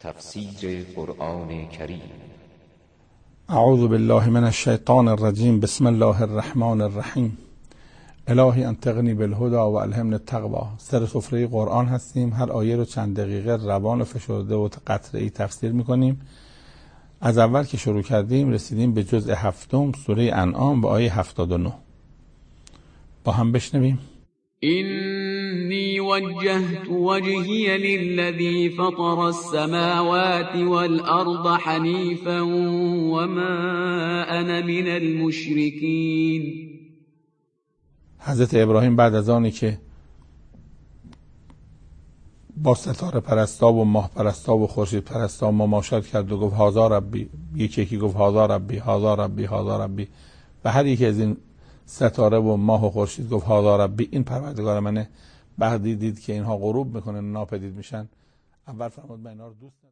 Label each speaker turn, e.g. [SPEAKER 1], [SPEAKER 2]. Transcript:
[SPEAKER 1] تفسیر قرآن کریم.
[SPEAKER 2] اعوذ بالله من الشیطان الرجیم. بسم الله الرحمن الرحیم. الهی انطقنی بالهدی و الهمنی التقوی. سر سفره قرآن هستیم. هر آیه رو چند دقیقه روان و فشرده و قطره‌ای تفسیر میکنیم. از اول که شروع کردیم رسیدیم به جزء 7 سوره انعام و آیه 79. با هم بشنویم.
[SPEAKER 3] إني وجهت وجهي للذي فطر السماوات والأرض حنيفا وما أنا من المشركين.
[SPEAKER 2] حضرت ابراهیم بعد از آنی که با ستاره پرستا و ماه پرستا و خورشید پرستا مماشات کرد و گفت هذا ربی، یکی گفت هذا ربی هذا ربی هذا ربی، و هر یکی از این ستاره و ماه و خورشید گفت هذا ربی، این پروردگار منه. بعد دید که اینها غروب میکنن، ناپدید میشن. اول فرمود من اینا رو دوست